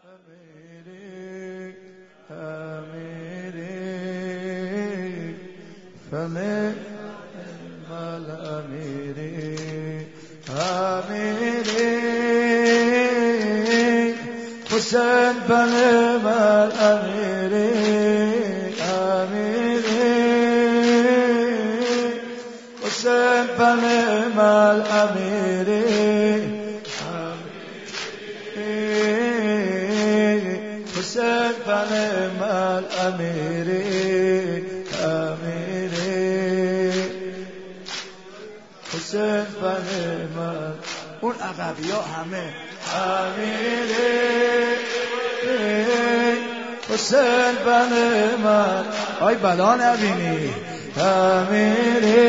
حسین بنم الامیری امیری حسین بنم الامیری حسین بنم الامیری امیری حسین بنم اون عقبی ها همه امیری حسین بنم آی بلا نبینی امیری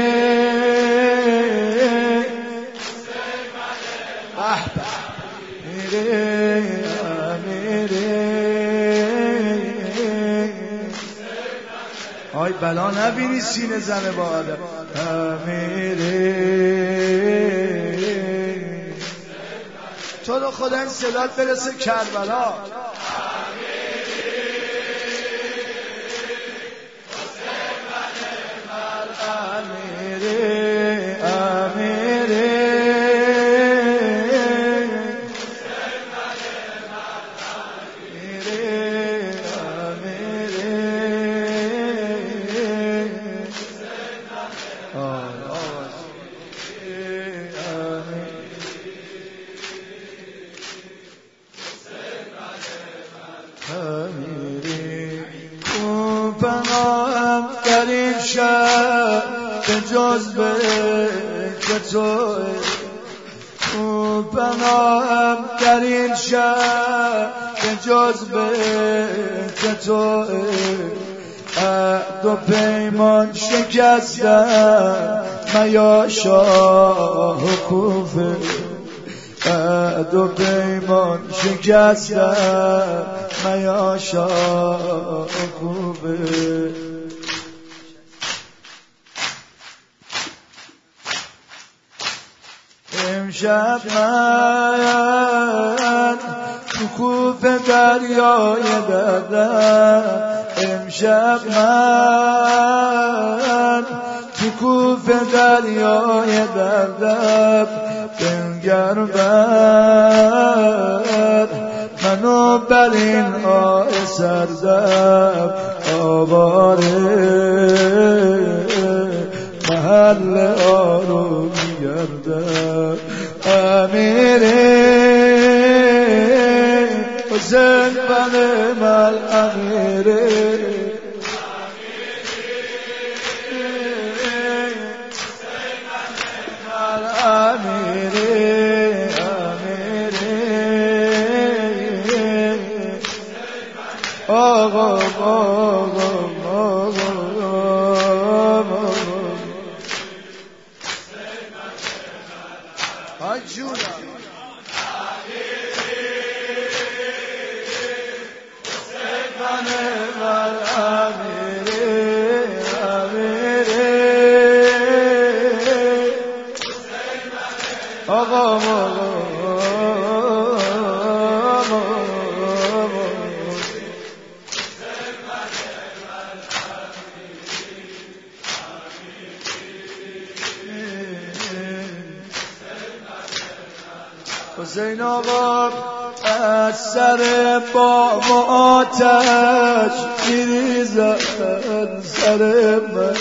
آی بلا نبینی سینه زنه با آدم امیری تو رو خدا این صدات برسه کربلا پناهم در این شهر به جزبه که توه پناهم در این شهر به جزبه که توه عهد و پیمان شکستم میا شاه و کوفه عهد و پیمان شکستم میا شاه و کوفه امشب من تو کوفه دریای دردم امشب من تو کوفه دریای دردم بنگر بر منو بر این آه سردم آواره محل آرومی گردم امیری حسین بنم الامیری حسین آقا از سر بام و آتش میریزن سر من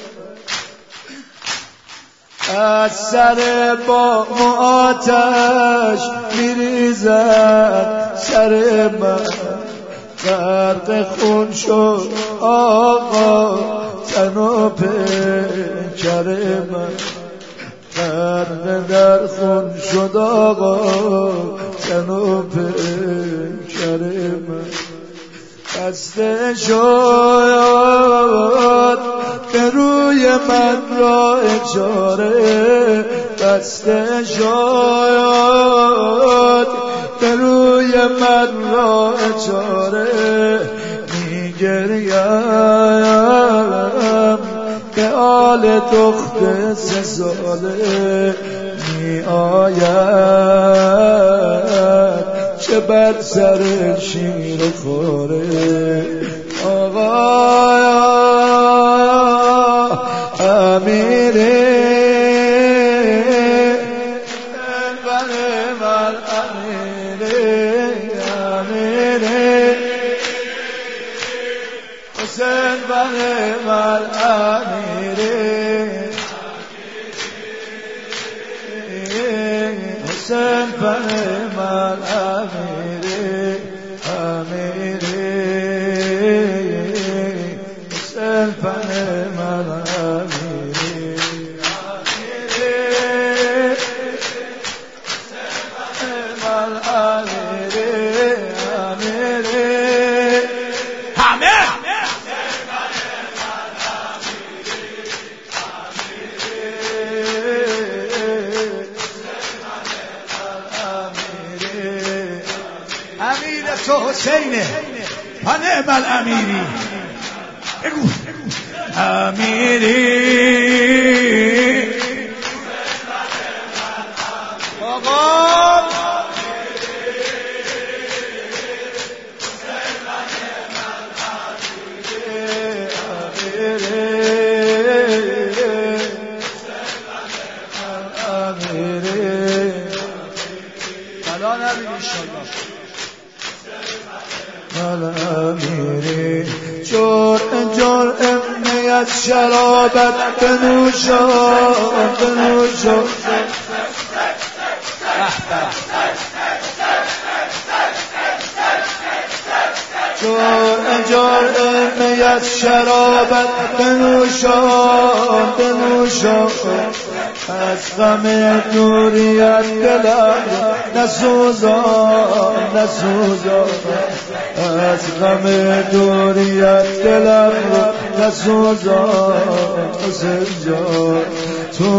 از سر بام و آتش میریزن سر من غرق خون شد آقا تن و پیکر من غرق در خون شد آقا تن و پیکر من خسته شد به روی من را اجاره خسته شد به روی من را اجاره میگریم به آل دختر 3 ساله می آید چه که بر سر شیر و خوره آقا امیره حسین بن من امیره حسین بن من امیره امیره حسین بن من امیره من امیره امیره همه امیر تو حسینه فنعم الامیری بگو امیری آقا بلا نبید انشالله امیری جرعه میت شرابت بنوشا بنوشا جرعه میت شرابت بنوشا بنوشا از غم دوریت دلم نسوزان نسوزان از غم دوریت دلم نسوزان حسین تو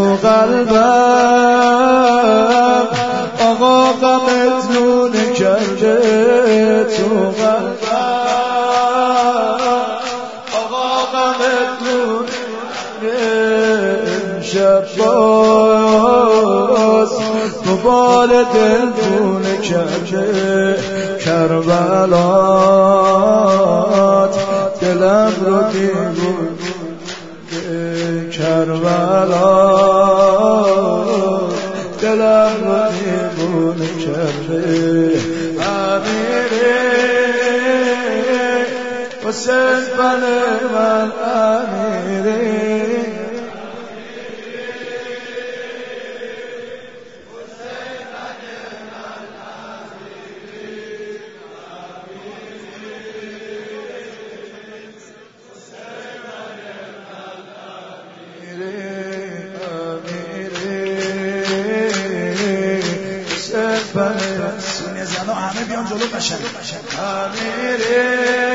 قلبم آقا غمت نونه کرده تو قلبم آقا غمت نونه امشب باز تو بال دل دونه کرده کربلات دلم رو دیوون کربلات دلم رو دیوون کرده امیره حسین بن من امیره سینه زنا همه بیان جلو بشن امیره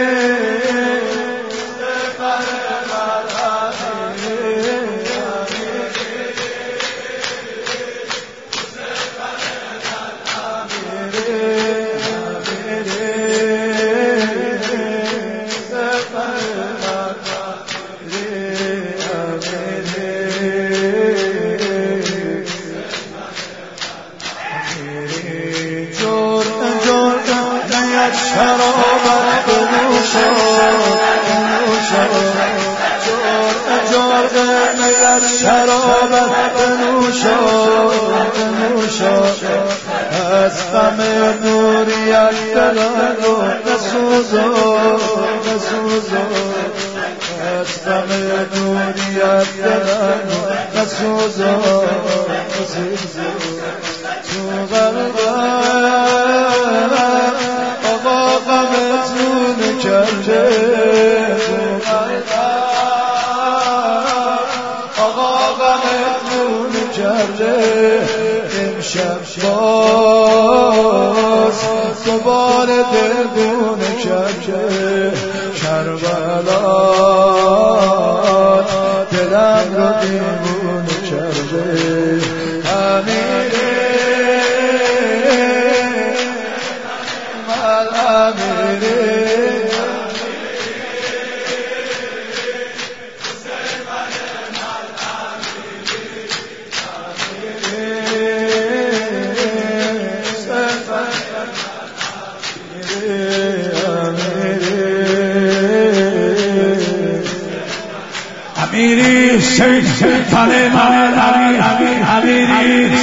شرابت بنوشا بنوشا جرعه میت شرابت بنوشا بنوشا از غم نوریت دلم رو نسوزا نسوزا از غم نوریت دلم رو نسوزا تو قلبم آقا غمت نونه کرده آقا غمت نونه کرده امشب باز دوباره دلگونه کرده کربلات دلم رو دیوونه کرده امیره امیری تن من امیری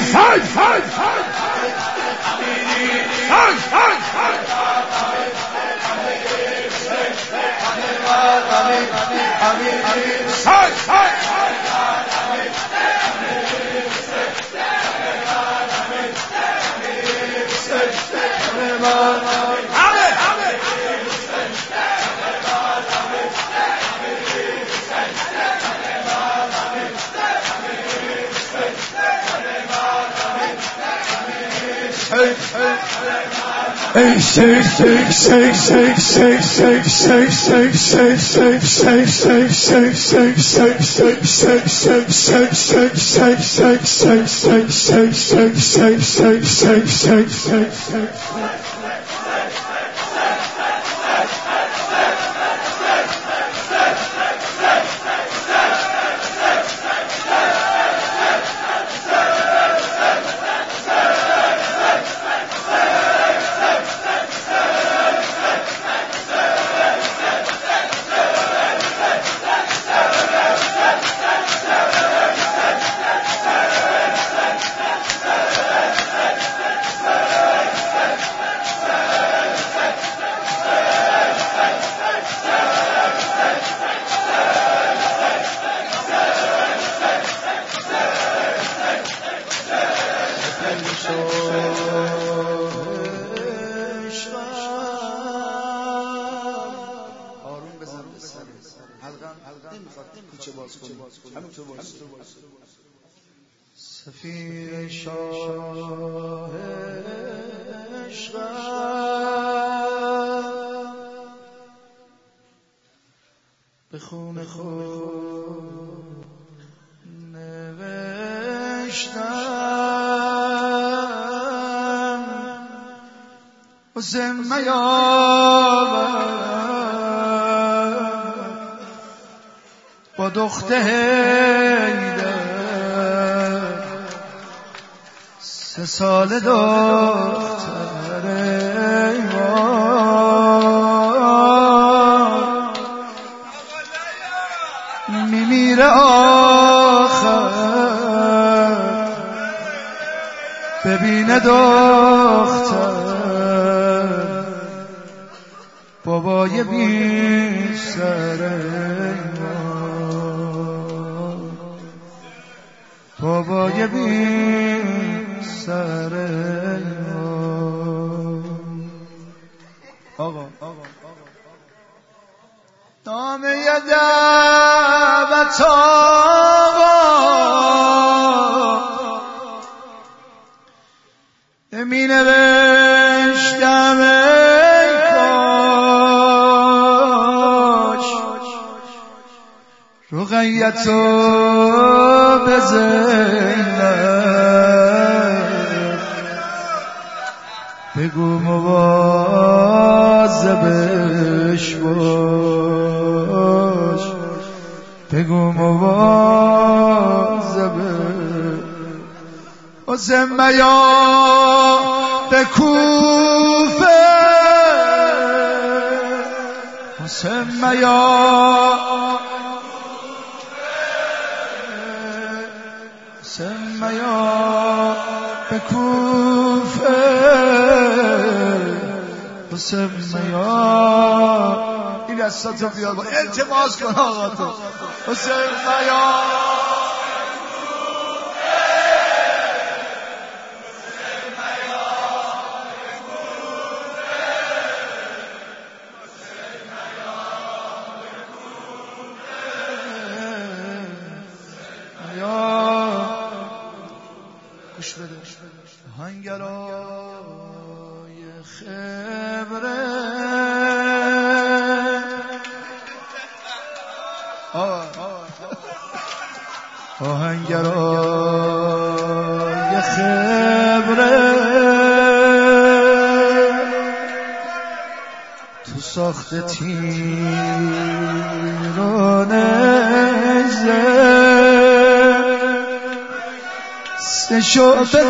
سفیر شاه عشقم به خون خود نوشتم حسین میاور با دختر حیدر 3 سال دختر میمیره آخر ببینه دختر بابای بی سر بابای بی سر آقا نامه دعوت آقا می نوشتم ای کاش رقیتو به زینب بگو مواظبش باش بگو مواظبش حسین میا به کوفه حسین میا حسین میا به کوفه حسین میا این دستاتو بیار با التماس کن آقا تو حسین میا هنگرای خبره آهنگرای خبره تو ساخت تیرانه سه شعبه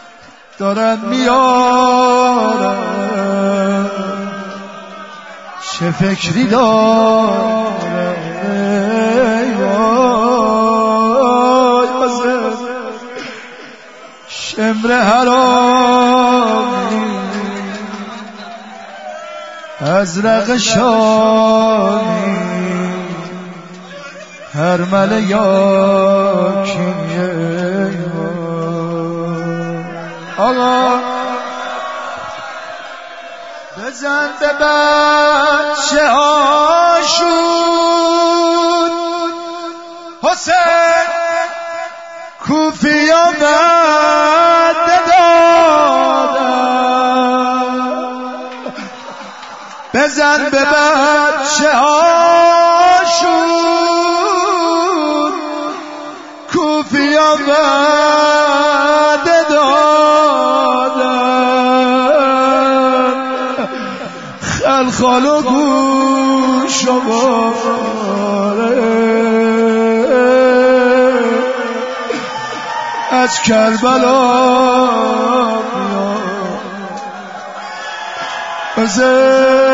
دارن میارن چه فکری داره شمر حرامی ازرق شامی هرمل یاکیه آقا بزن به بچه هاشون حسین کوفی آمد دادم بزن به بچه هاشون کوفی آمد خلخال و گوش و باره از کربلا